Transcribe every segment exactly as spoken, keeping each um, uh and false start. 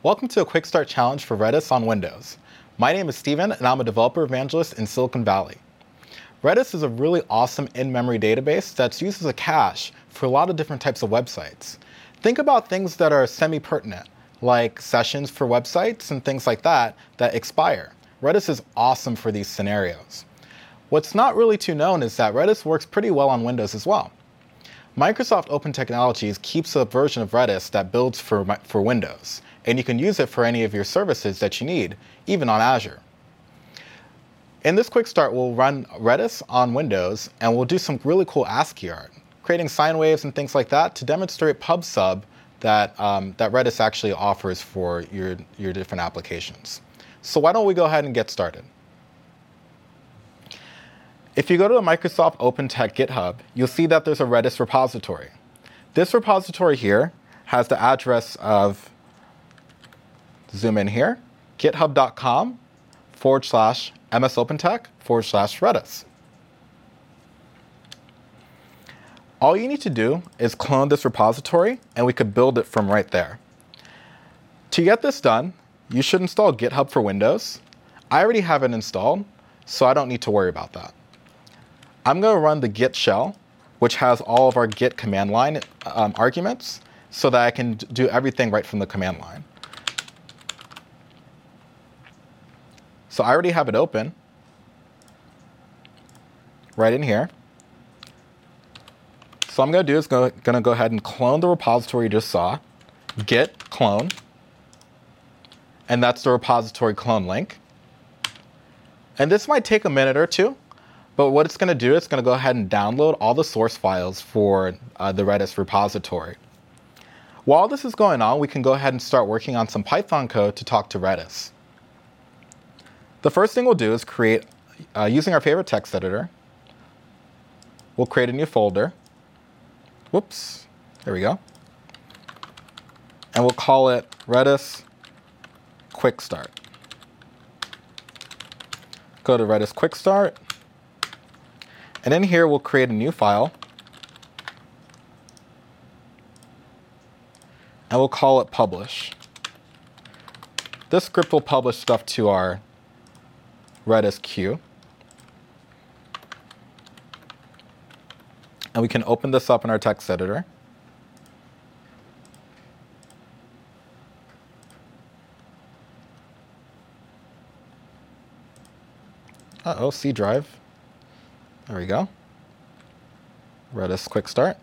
Welcome to a quick start challenge for Redis on Windows. My name is Steven and I'm a developer evangelist in Silicon Valley. Redis is a really awesome in-memory database that's used as a cache for a lot of different types of websites. Think about things that are semi-pertinent, like sessions for websites and things like that that expire. Redis is awesome for these scenarios. What's not really too known is that Redis works pretty well on Windows as well. Microsoft Open Technologies keeps a version of Redis that builds for, for Windows, and you can use it for any of your services that you need, even on Azure. In this quick start, we'll run Redis on Windows, and we'll do some really cool ASCII art, creating sine waves and things like that to demonstrate PubSub that, um, that Redis actually offers for your, your different applications. So why don't we go ahead and get started? If you go to the Microsoft Open Tech GitHub, you'll see that there's a Redis repository. This repository here has the address of, zoom in here, github.com forward slash msopentech forward slash Redis. All you need to do is clone this repository, and we could build it from right there. To get this done, you should install GitHub for Windows. I already have it installed, so I don't need to worry about that. I'm going to run the git shell, which has all of our git command line um, arguments, so that I can do everything right from the command line. So I already have it open right in here. So what I'm going to do is going to go ahead and clone the repository you just saw, git clone, and that's the repository clone link. And this might take a minute or two. But what it's going to do is it's going to go ahead and download all the source files for uh, the Redis repository. While this is going on, we can go ahead and start working on some Python code to talk to Redis. The first thing we'll do is create, uh, using our favorite text editor, we'll create a new folder. Whoops, there we go. And we'll call it Redis Quick Start. Go to Redis Quick Start. And in here, we'll create a new file. And we'll call it publish. This script will publish stuff to our Redis queue. And we can open this up in our text editor. Uh-oh, C drive. There we go. Redis Quick Start.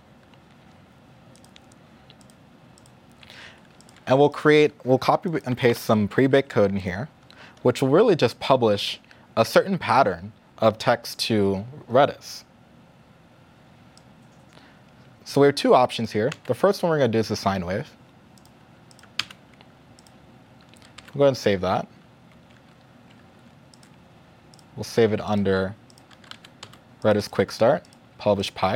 And we'll create, we'll copy and paste some pre-baked code in here, which will really just publish a certain pattern of text to Redis. So we have two options here. The first one we're going to do is a sine wave. We'll go ahead and save that. We'll save it under Redis Quick Start, publish Py.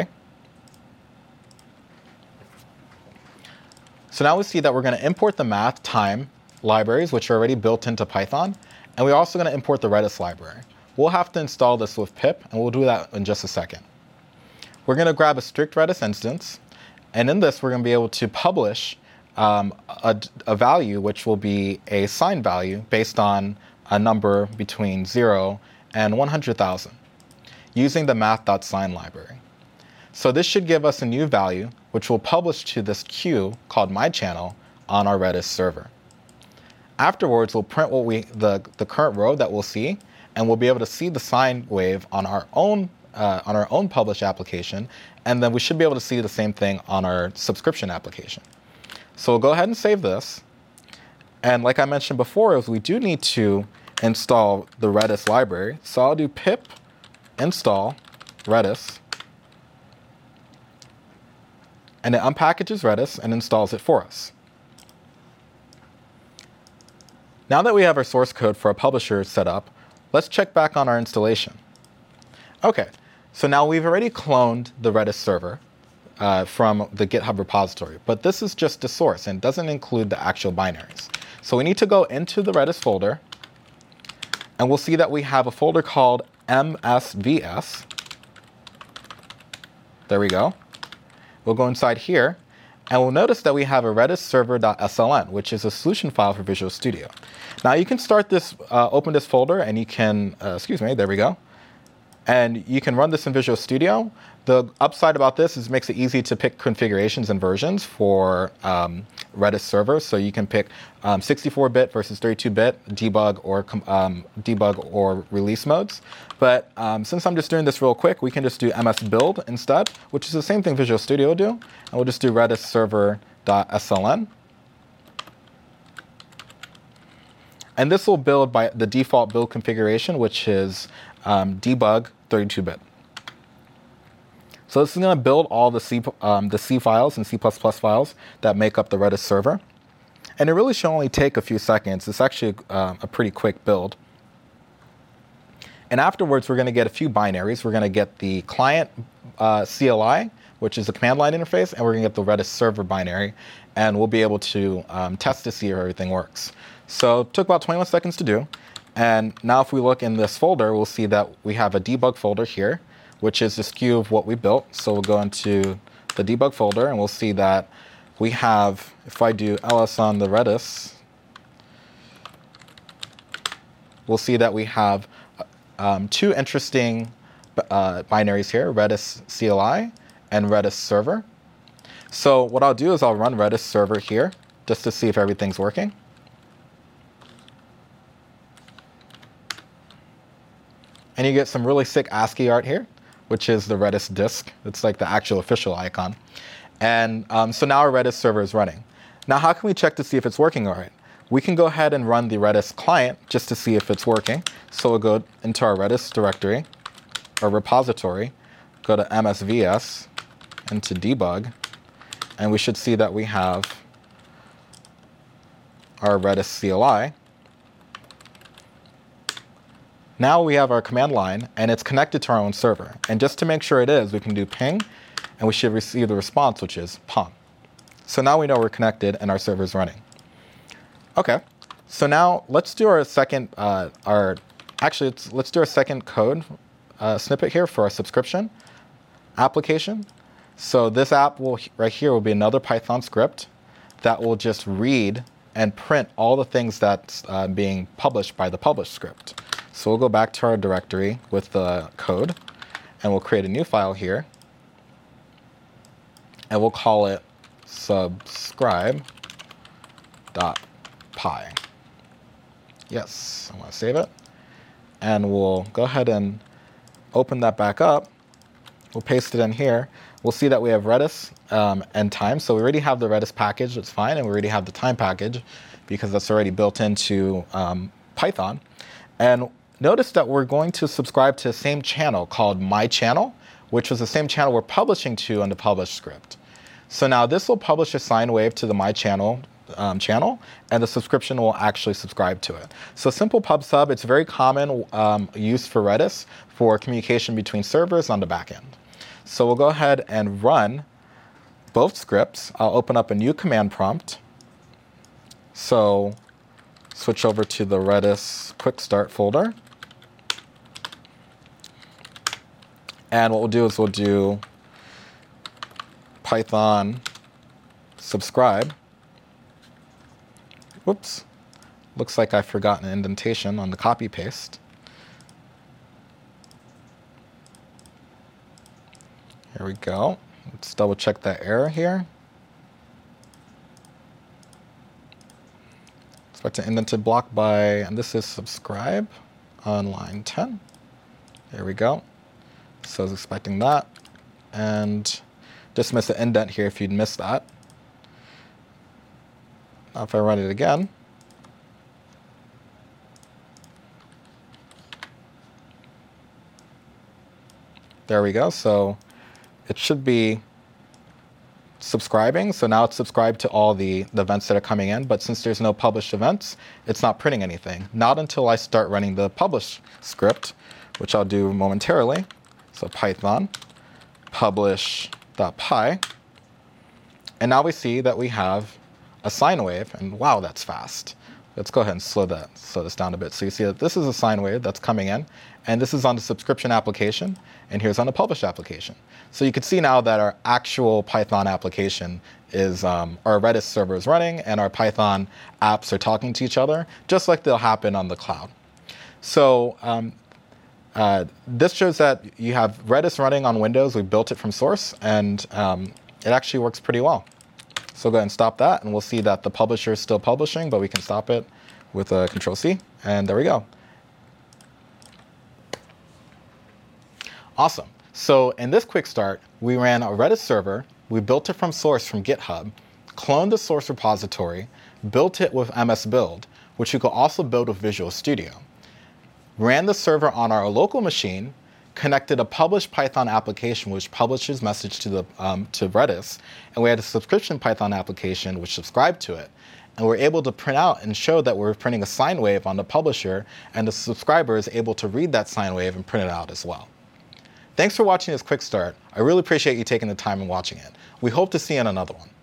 So now we see that we're going to import the math time libraries, which are already built into Python, and we're also going to import the Redis library. We'll have to install this with pip, and we'll do that in just a second. We're going to grab a strict Redis instance, and in this we're going to be able to publish um, a, a value which will be a sine value based on a number between zero and one hundred thousand. Using the math.sine library. So this should give us a new value, which we'll publish to this queue called myChannel on our Redis server. Afterwards, we'll print what we the, the current row that we'll see, and we'll be able to see the sine wave on our own uh, on our own published application, and then we should be able to see the same thing on our subscription application. So we'll go ahead and save this. And like I mentioned before, is we do need to install the Redis library. So I'll do pip install Redis, and it unpackages Redis and installs it for us. Now that we have our source code for our publisher set up, let's check back on our installation. Okay, so now we've already cloned the Redis server uh, from the GitHub repository, but this is just the source and doesn't include the actual binaries. So we need to go into the Redis folder, and we'll see that we have a folder called M S V S. There we go. We'll go inside here, And we'll notice that we have a redis server.sln, which is a solution file for Visual Studio. Now you can start this, uh, open this folder, and you can, uh, excuse me, there we go. And you can run this in Visual Studio. The upside about this is it makes it easy to pick configurations and versions for um, Redis server. So you can pick um, sixty-four bit versus thirty-two bit debug or um, debug or release modes. But um, since I'm just doing this real quick, we can just do M S build instead, which is the same thing Visual Studio will do. And we'll just do redis server.sln. And this will build by the default build configuration, which is um, debug thirty-two bit. So this is going to build all the C, um, the C files and C plus plus files that make up the Redis server. And it really should only take a few seconds. It's actually uh, a pretty quick build. And afterwards, we're going to get a few binaries. We're going to get the client uh, C L I, which is a command line interface, and we're going to get the Redis server binary. And we'll be able to um, test to see if everything works. So it took about twenty-one seconds to do. And now if we look in this folder, we'll see that we have a debug folder here, which is the S K U of what we built. So we'll go into the debug folder, and we'll see that we have, if I do ls on the Redis, we'll see that we have um, two interesting uh, binaries here, Redis C L I and Redis server. So what I'll do is I'll run Redis server here just to see if everything's working. And you get some really sick ASCII art here, which is the Redis disk. It's like the actual official icon. And um, so now our Redis server is running. Now, how can we check to see if it's working all right? We can go ahead and run the Redis client just to see if it's working. So we'll go into our Redis directory, or repository, go to M S V S, into debug, and we should see that we have our Redis C L I. Now we have our command line, and it's connected to our own server. And just to make sure it is, we can do ping, and we should receive the response, which is pong. So now we know we're connected and our server is running. OK, so now let's do our second, uh, our actually, let's, let's do our second code uh, snippet here for our subscription application. So this app will right here will be another Python script that will just read and print all the things that's uh, being published by the publish script. So we'll go back to our directory with the code, and we'll create a new file here. And we'll call it subscribe.py. Yes, I want to save it. And we'll go ahead and open that back up. We'll paste it in here. We'll see that we have Redis um, and time. So we already have the Redis package, that's fine. And we already have the time package because that's already built into um, Python. And notice that we're going to subscribe to the same channel called My Channel, which was the same channel we're publishing to on the publish script. So now this will publish a sine wave to the My Channel um, channel, and the subscription will actually subscribe to it. So simple pub sub, it's very common um, use for Redis for communication between servers on the back end. So we'll go ahead and run both scripts. I'll open up a new command prompt. So switch over to the Redis quick start folder. And what we'll do is we'll do Python subscribe. Whoops. Looks like I've forgotten an indentation on the copy paste. Here we go. Let's double check that error here. Expect an indented block by, and this is subscribe on line ten. There we go. So I was expecting that. And just miss an indent here if you'd missed that. Now if I run it again, there we go. So it should be subscribing. So now it's subscribed to all the, the events that are coming in. But since there's no published events, it's not printing anything. Not until I start running the publish script, which I'll do momentarily. So Python publish.py. And now we see that we have a sine wave. And wow, that's fast. Let's go ahead and slow that, slow this down a bit. So you see that this is a sine wave that's coming in. And this is on the subscription application, and here's on the publish application. So you can see now that our actual Python application is, um, our Redis server is running, and our Python apps are talking to each other, just like they'll happen on the cloud. So um, uh, this shows that you have Redis running on Windows. We built it from source, and um, it actually works pretty well. So go ahead and stop that, and we'll see that the publisher is still publishing, but we can stop it with a Control C, and there we go. Awesome. So in this quick start, we ran a Redis server, we built it from source from GitHub, cloned the source repository, built it with M S Build, which you could also build with Visual Studio, ran the server on our local machine, connected a published Python application which publishes message to the um, to Redis, and we had a subscription Python application which subscribed to it. And we're able to print out and show that we're printing a sine wave on the publisher, and the subscriber is able to read that sine wave and print it out as well. Thanks for watching this quick start. I really appreciate you taking the time and watching it. We hope to see you in another one.